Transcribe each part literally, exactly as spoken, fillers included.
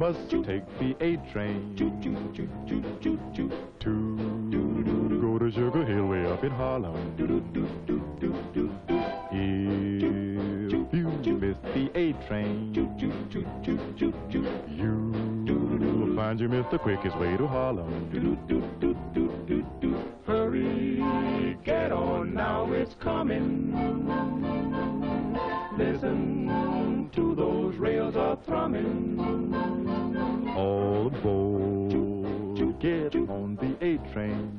must take the A train to go to Sugar Hill way up in Harlem. If you miss the A train, you'll find you missed the quickest way to Harlem. Hurry, get on now, it's coming. Listen to those rails a thrumming. All aboard, get on the A train.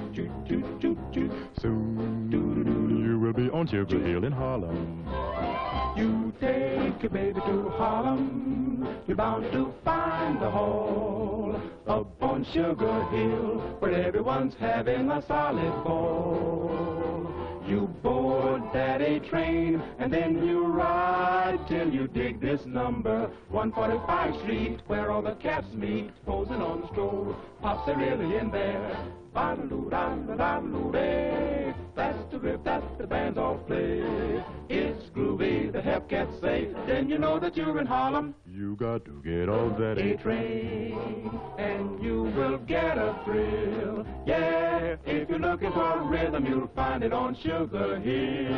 Soon you will be on Sugar Hill in Harlem. You take your baby to Harlem, you're bound to find the hall up on Sugar Hill, where everyone's having a solid ball. You board that A train, and then you ride till you dig this number, one forty-five Street, where all the cats meet, posing on the stroll. Pops are really in there. Ba-da-doo-da-da-da-doo-day. That's the grip that the bands all play. It's groovy, the hep cats say. Then you know that you're in Harlem. You got to get on that A train, and you will get a thrill. Yeah, if you're looking for a rhythm, you'll find it on Sugar Hill.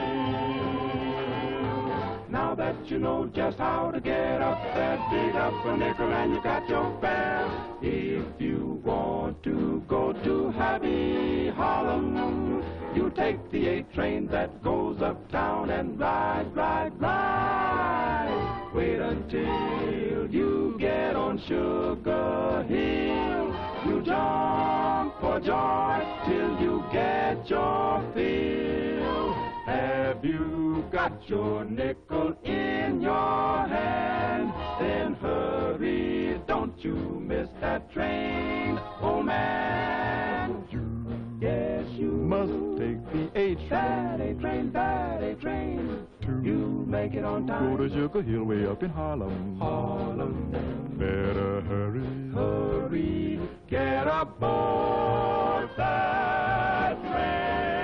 Now that you know just how to get up there, dig up a nickel and you got your fare. If you want to go to Happy Harlem, you take the A train that goes uptown and ride, ride, ride. Wait until you get on Sugar Hill. You jump for joy till you get your fill. Have you got your nickel in your hand? Then hurry, don't you miss that train, oh man. You yes, you must take the A train. That A train, that A train. You make it on time. Go to Sugar Hill way up in Harlem. Harlem. Better hurry, hurry, get aboard that train.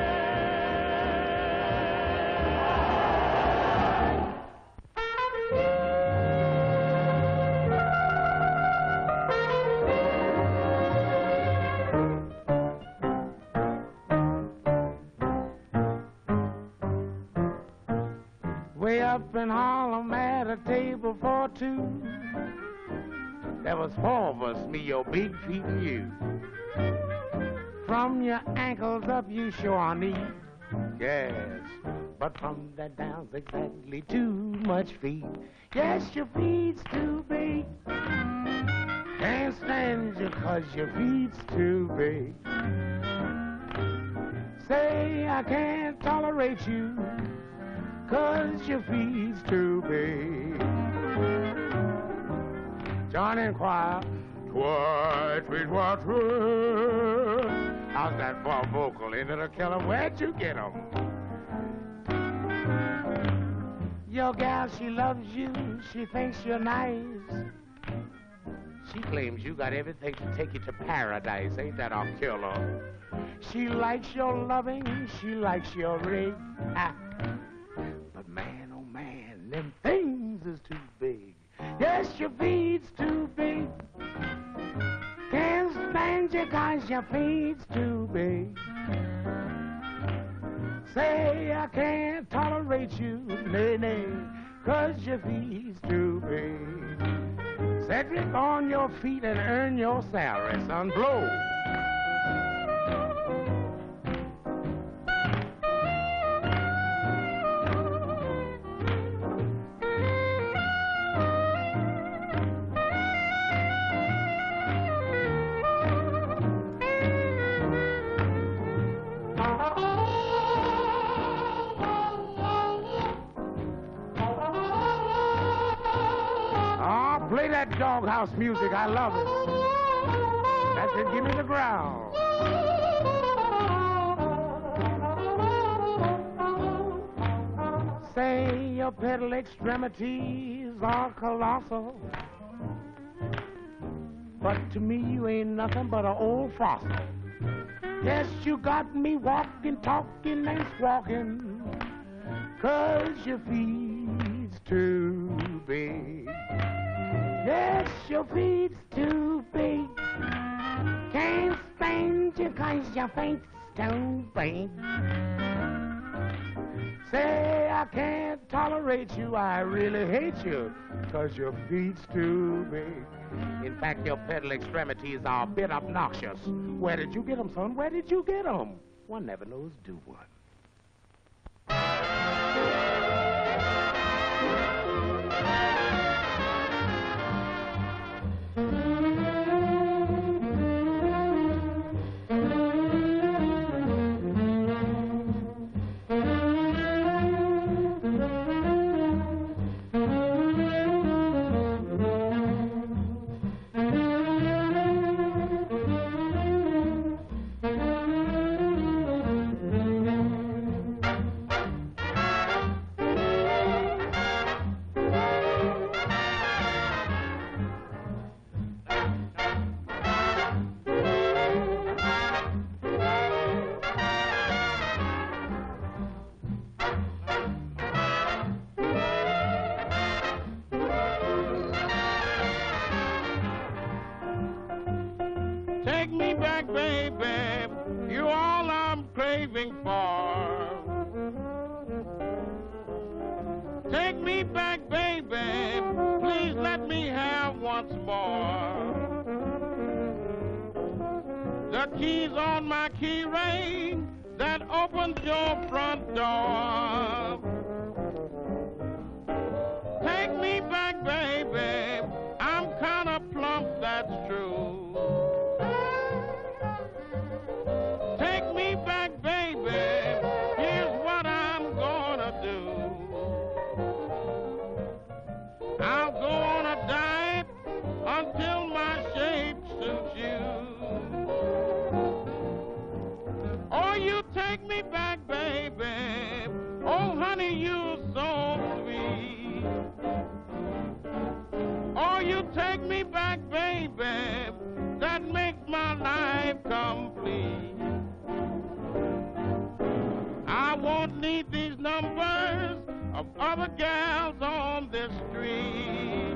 Way up in Harlem at a table for two, there was four of us, me, your big feet, and you. From your ankles up, you sure are neat, yes. But from that down's exactly too much feet. Yes, your feet's too big. Can't stand you 'cause your feet's too big. Say I can't tolerate you 'cause your feet's too big. Join in choir. Twice, twice, twice, twice. How's that for a vocal? Ain't it a killer? Where'd you get 'em? Your gal, she loves you. She thinks you're nice. She claims you got everything to take you to paradise. Ain't that a killer? She likes your loving. She likes your ring. Ah. But man, oh man, them things is too big. Yes, your feet's too big. Can't stand you 'cause your feet's too big. Say I can't tolerate you, nay, nay, 'cause your feet's too big. Cedric, on your feet and earn your salary, son, blow. Play that doghouse music, I love it. That's it, give me the growl. Say your pedal extremities are colossal, but to me you ain't nothing but an old fossil. Yes, you got me walking, talking, and squawking, 'cause your feet's too big. Yes, But your feet's too big. Can't stand you 'cause your feet's too big. Say I can't tolerate you, I really hate you 'cause your feet's too big. In fact, your pedal extremities are a bit obnoxious. Where did you get them, son? Where did you get them? One never knows, do one. Take me back, baby, you're all I'm craving for. Take me back, baby, please let me have once more. The key's on my key ring that opens your front door. Take me back, baby, I'm kinda plump, that's true. Take me back, baby, here's what I'm gonna do. I'll go on a diet until my shape suits you. Oh, you take me back, baby, oh, honey, you're so sweet. Oh, you take me back, baby, that makes my life complete. I won't need these numbers of other gals on this street.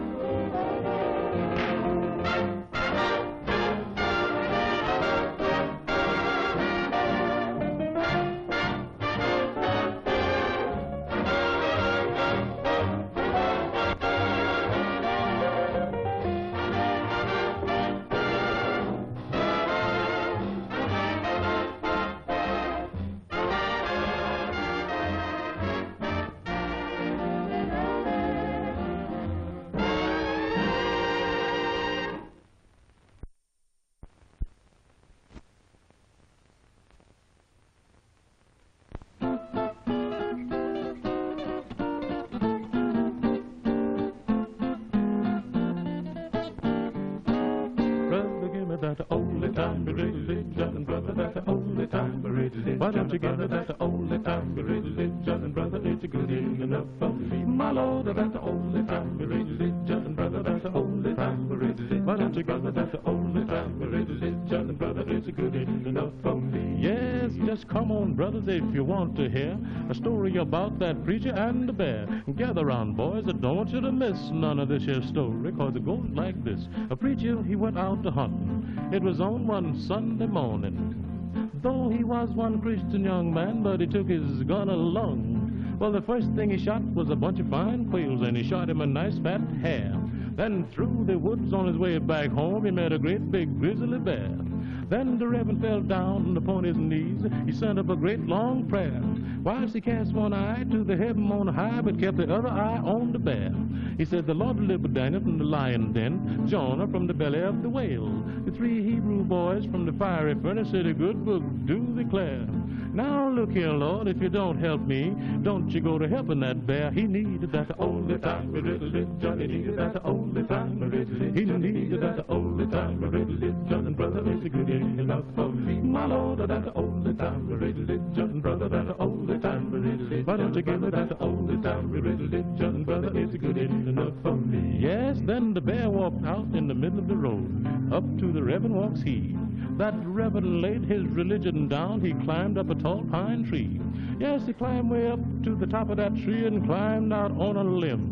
That only time we really live, John and brother, that's the only time we really live. Why don't you give me that the only time we really live, John and brother, it's a good enough for me. My Lord, that's the only time we really live, John and brother, that's the only time we really live. Why don't you give me that the only time we really live, John and brother, it's a good enough for me. Yes, just come on, brothers, if you want to hear a story about that preacher and the bear. Gather round, boys, I don't want you to miss none of this here story, cause it goes like this. A preacher, he went out to hunt. It was on one Sunday morning. Though he was one Christian young man, but he took his gun along. Well, the first thing he shot was a bunch of fine quails, and he shot him a nice fat hare. Then through the woods on his way back home, he met a great big grizzly bear. Then the Reverend fell down upon his knees. He sent up a great long prayer, whilst he cast one eye to the heaven on high, but kept the other eye on the bear. He said, the Lord delivered Daniel from the lion den, Jonah from the belly of the whale. The three Hebrew boys from the fiery furnace, said a good book do declare. Now look here, Lord, if you don't help me, don't you go to helping that bear. He needed that the only time we really lived, Johnny needed that the only time we really lived. He needed that the only time we really lived, John and brother, it's a good enough for me. My Lord, that the only time we really lived, John and brother, that the only time we really lived. Why don't you give me that the only time we really lived, John and brother, it's a good enough for me. Yes, then the bear walked out in the middle of the road, up to the Reverend walks he. That Reverend laid his religion down, he climbed up a tall pine tree. Yes, he climbed way up to the top of that tree and climbed out on a limb.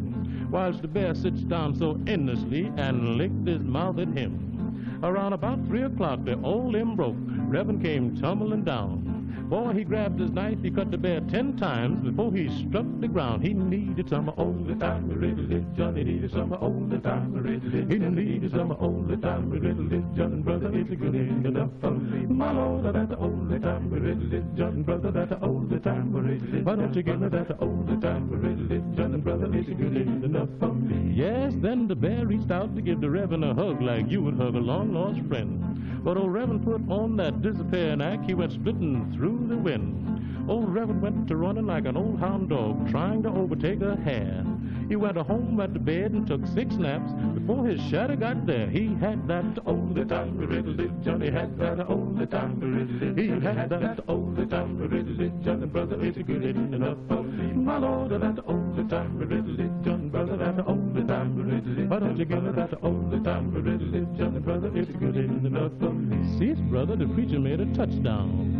whilst the bear sits down so endlessly and licked his mouth at him. Around about three o'clock, the old limb broke. Reverend came tumbling down. Boy, he grabbed his knife, he cut the bear ten times before he struck the ground. He needed some old-time religion. Johnny needed some old-time religion. He needed some old-time religion. Brother, it's good enough for me. My Lord, that's old-time religion. Brother, that's old-time religion. Why don't you give me that old-time religion? Brother, it's good enough for me. Yes, then the bear reached out to give the Reverend a hug like you would hug a long-lost friend. But old Reverend put on that disappearing act, he went splitting through the wind. Old Reverend went to running like an old hound dog, trying to overtake a hare. He went home at the bed and took six naps before his shadow got there. He had that old-time religion, he had that old-time religion. He had that old-time religion, and brother, it's good enough for me. My Lord, that old-time religion, brother, that old-time religion. Why don't you give me that old-time religion, and brother, it's good enough for me. See, brother, the preacher made a touchdown.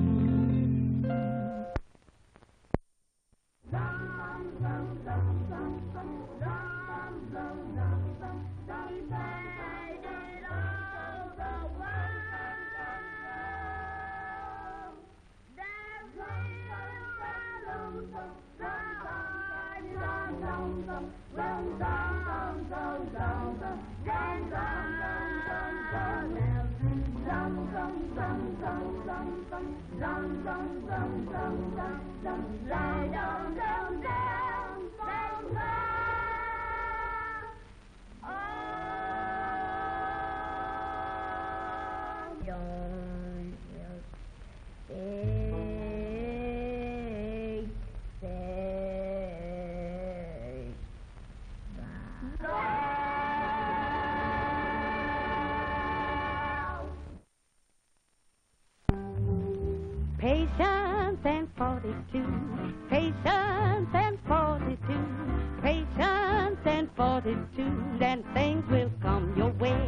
Patience and fortitude, patience and fortitude, patience and fortitude, and things will come your way.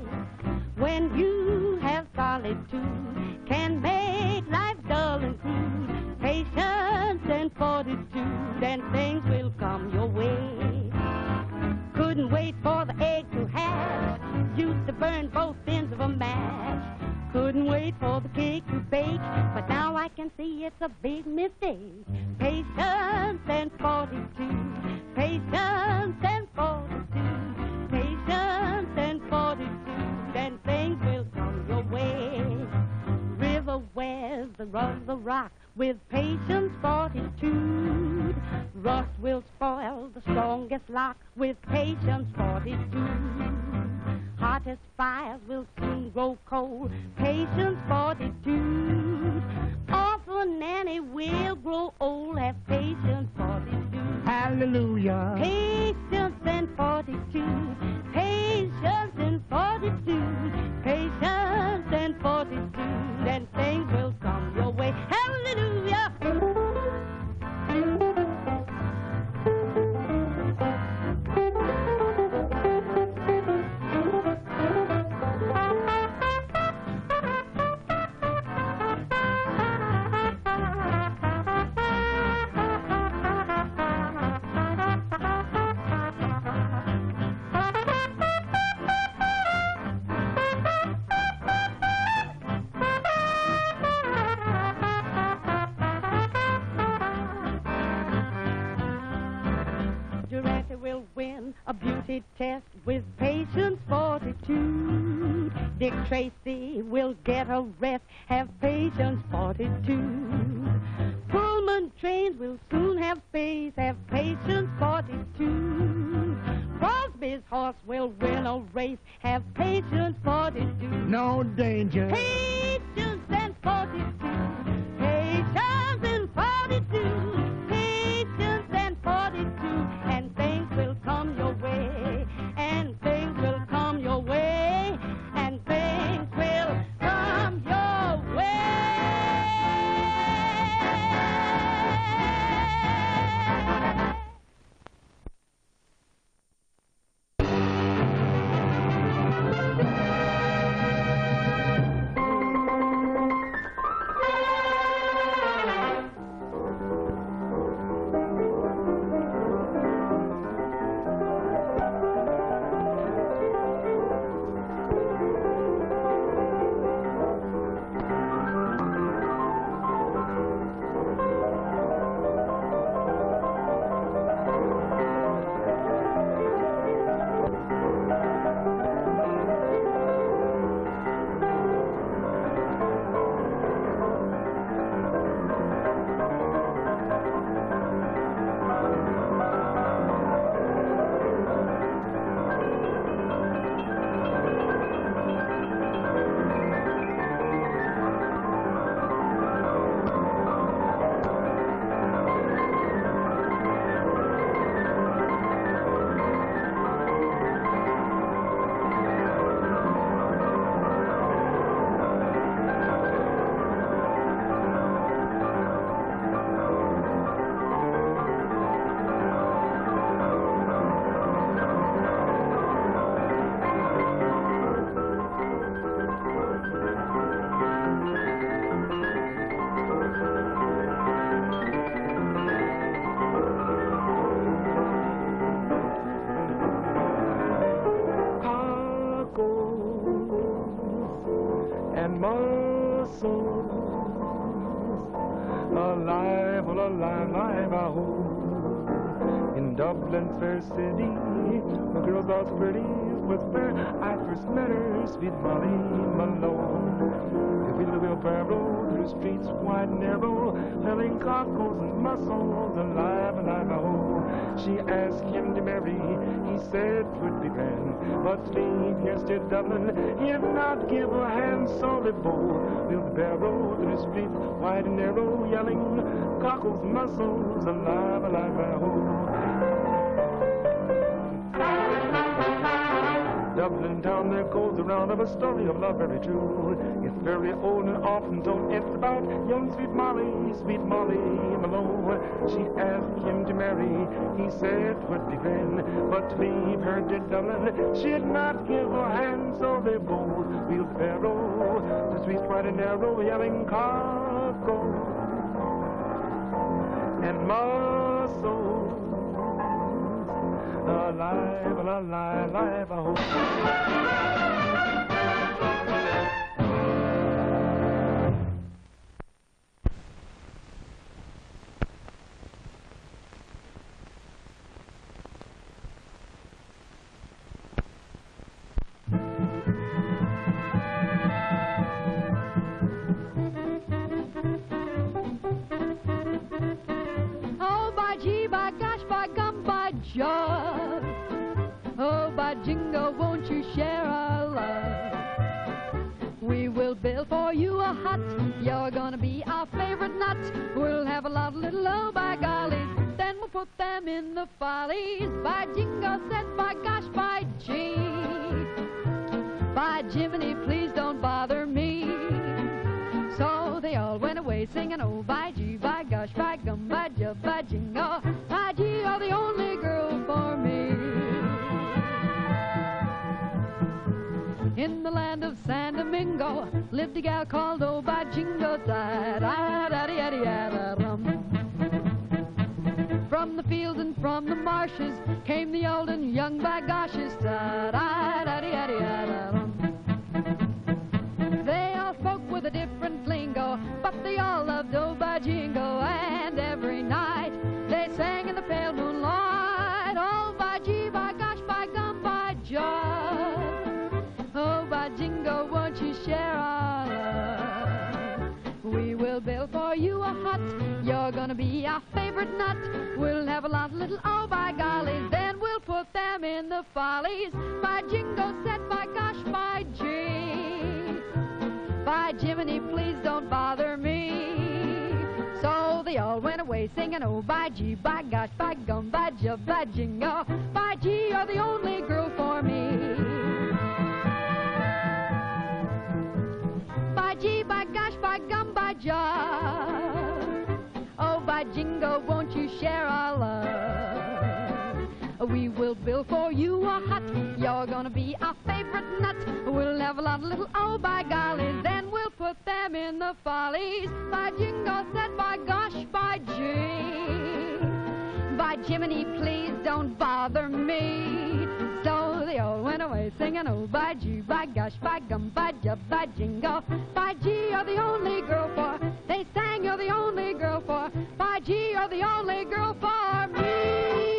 When you have solitude, can make life dull and crude. Patience and fortitude, and things will come your way. Couldn't wait for the egg to hatch, used to burn both ends of a match. Couldn't wait for the cake to bake, but now I can see it's a big mistake. Patience and fortitude, patience and fortitude, patience and fortitude, and things will come your way. River wears the rug the rock with patience, fortitude. Rust will spoil the strongest lock with patience, fortitude. Hottest fires will soon grow cold. Patience, fortitude. Awful Nanny will grow old. Have patience, fortitude. Hallelujah. Patience and fortitude. Patience and fortitude. Patience and fortitude. And things will come your way. Hallelujah. Will win a beauty test with patience, fortitude. Dick Tracy will get a rest, have patience, fortitude. Pullman trains will soon have space, have patience, fortitude. Crosby's horse will win a race, have patience, fortitude. No danger. Patience and fortitude, patience and fortitude, patience and fortitude, and things will come your way, and things will come your way, and things will come your way. muscles. Alive, well, alive, alive, I hope. In Dublin's fair city, the girls are pretty was where I first met her, sweet Molly Malone. We wheeled a wheelbarrow through streets wide and narrow, selling cockles and mussels, alive, alive, oh. She asked him to marry, he said 'twould be grand, but to leave here to Dublin, he'd not give a hand, so they both wheeled the barrow through the streets wide and narrow, yelling cockles, mussels, alive, alive, oh. Dublin town, there goes around of a story of love very true. It's very old and often told. It's about young sweet Molly, sweet Molly Malone. She asked him to marry, he said 'twould be grand, but to leave her to Dublin, she'd not give her hand, so they both wheeled barrow, the streets wide and narrow, yelling cockles and mussels. Alive, alive, alive, I hope. Oh, by gee, by gosh, by gum, by George. Oh, by jingo, won't you share our love? We will build for you a hut. You're gonna be our favorite nut. We'll have a lot of little oh, by golly. Then we'll put them in the follies. By jingo, said by gosh, by gee. By Jiminy, please don't bother me. So they all went away singing, oh, by gee, by gosh, by gum, by jub, by jingo. By gee, you're the only girl for me. In the land of San Domingo lived a gal called Oh by Jingo, da da da da da da rum. From the fields and from the marshes came the old and young by goshes, da da da da da da rum. They all spoke with a different lingo, but they all loved Oh by Jingo, and every night they sang in the pale moonlight, oh by gee, by gosh, by gum, by joy. Oh, by jingo, won't you share our love? We will build for you a hut. You're gonna be our favorite nut. We'll have a lot of little oh, by golly. Then we'll put them in the follies. By jingo, said by gosh, by gee. By Jiminy, please don't bother me. So they all went away singing oh, by gee, by gosh, by gum, by jub, by jingo. By gee, you're the only girl for me. By gee, by gosh, by gum, by job. Oh, by jingo, won't you share our love? We will build for you a hut. You're gonna be our favorite nut. We'll have a lot of little oh, by golly. Then we'll put them in the follies. By jingo, said by gosh, by gee. By Jiminy, please don't bother me. So they all went away singing oh, by gee, by gosh, by gum, by jub, by jingo. By gee, you're the only girl for. They sang you're the only girl for. By gee, you're the only girl for me.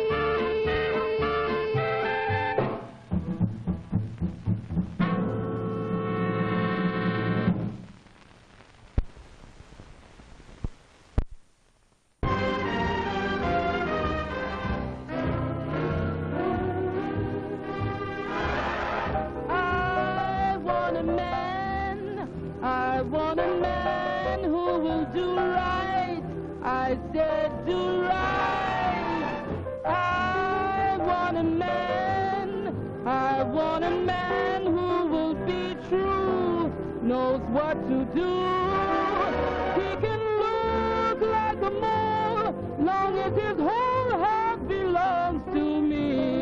I want a man who will do right. I said do right. I want a man. I want a man who will be true, knows what to do. He can look like a mole, long as his whole heart belongs to me.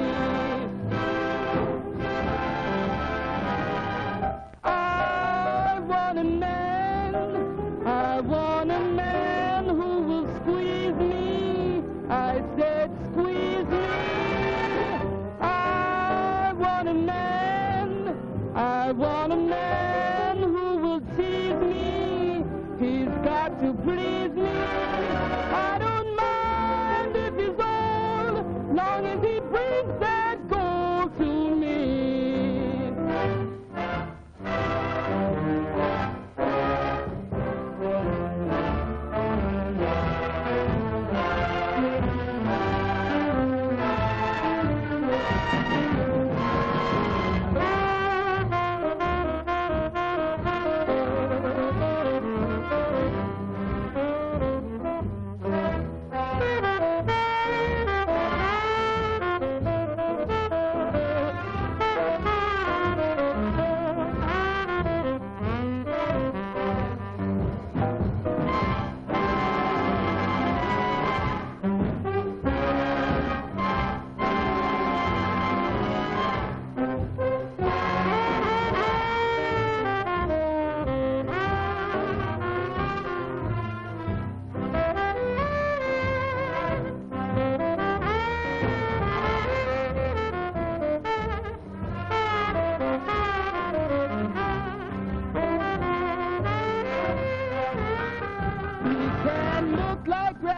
I want a man, I want a man who will squeeze me. I said squeeze me. I want a man, I want a man who will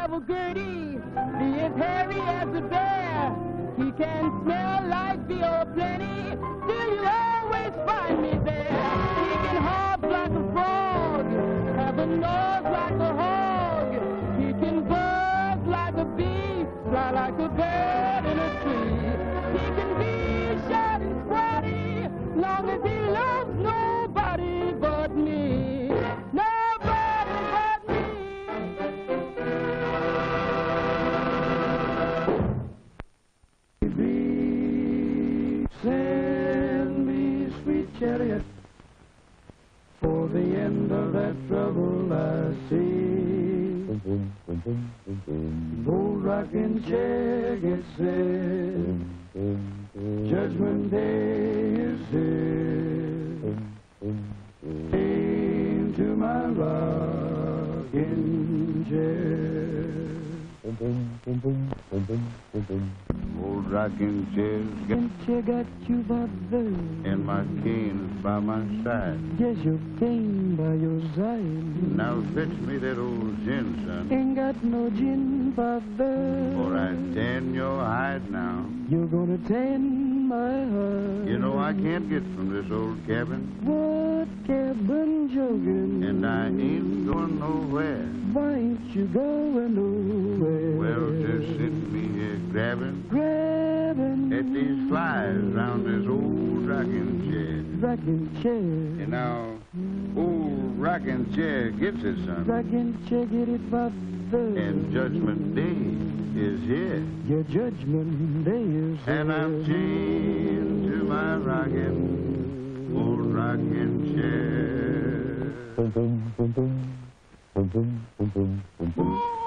Devil Gertie, be as hairy as a bear. He can smell like beer plenty, still you always find me there. He can hop like a frog, have a nose like a hog. He can buzz like a bee, fly like a bird in a tree. He can be short and squatty, long as he loves nobody but me. Nobody but me. Send me, sweet chariot, for the end of that trouble I see. Old rocking chair gets set, Judgment Day is here. Into my rocking chair. Old rocking chair's got You got you bothered. and my cane's by my side. Yes, your cane by your side. Now fetch me that old gin, son, Ain't got no gin bother. or I tan your hide now. You're gonna tan my heart. You know I can't get from this old cabin, What cabin jogging? and I ain't going nowhere. Why ain't you going nowhere? Well, just sit me here grabbing Grabbing at these flies round this old rocking chair. rocking chair. And now, old rocking chair gets it, son, Rocking chair, get it bother. and Judgment Day is here. Your judgment day is And I'm here. chained to my rocking, old rocking chair.